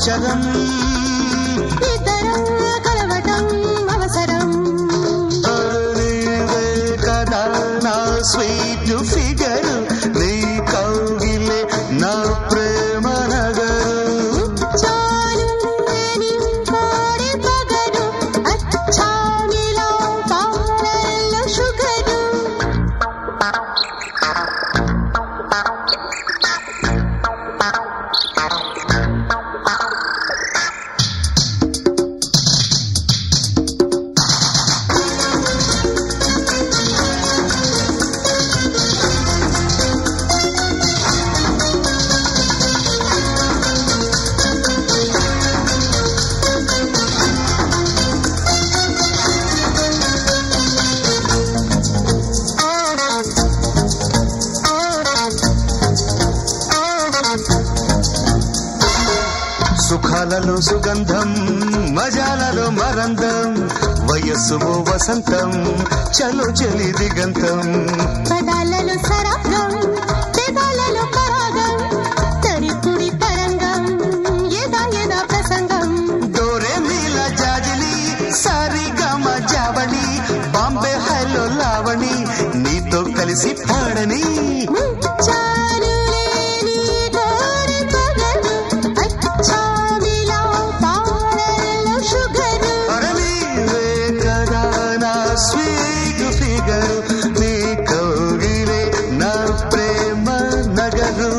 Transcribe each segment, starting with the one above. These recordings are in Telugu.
అక్షరం ఇద్దరం కలవటం అవసరం నీవే కదా నా స్వీట్ ఫిగర్ నీ కౌగిలే నా ప్రేమ నగరు చాలు నీ కోడి పగరు అచ్చామిలో పాలల్లో షుగరు సుఖాలలో సుగంధం మజాలలో మరందం వయస్సులో వసంతం చలో చలి దిగంతం పదాలలో సరాగం పెదాలలో పరాగం తరిపురి తరంగం ఏదా ఏదా ప్రసంగం డోరే మీల జాజిలి సారి గమ జావళి బాంబే హైలో లావణి నీతో కలిసి పాడని చాలులే నీ కోడి పగరు అచ్చామిలో పాలల్లో షుగరు అరే నీవే కదా నా స్వీట్ ఫిగర్ నీ కౌగిలే నా ప్రేమ నగరు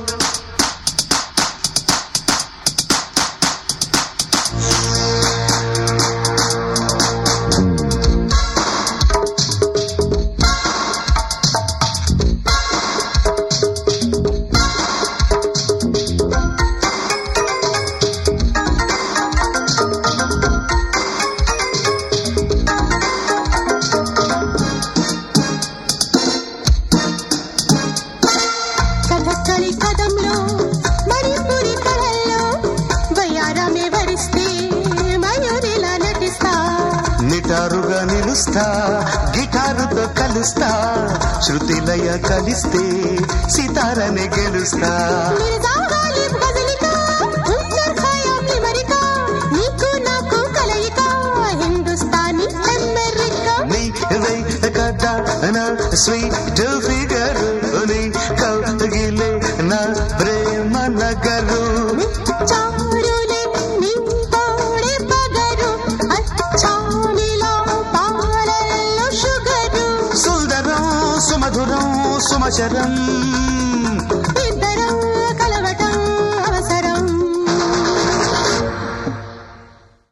కథకళి కదంలో మణిపురి కళల్లో వయ్యారమే వరిస్తే మయూరిలా నటిస్తా నిటారుగా నిలుస్తా గిటారుతో కలుస్తా శృతిలయ కలిస్తే సితారని గెలుస్తా నిజాగాలి గజలిక ఉత్తర్ ఖయాం లిమరిక నీకు నాకు కలయిక హిందుస్తానీ అమెరికా నీవే కదా నా స్వీట్ ఫిగర్ నీ కౌగిలే నా ప్రేమ నగరు చారులే నీ కోడి పగరు అచ్చామిలో పాలల్లో షుగరు సుందరం సుమధురం సుమచరం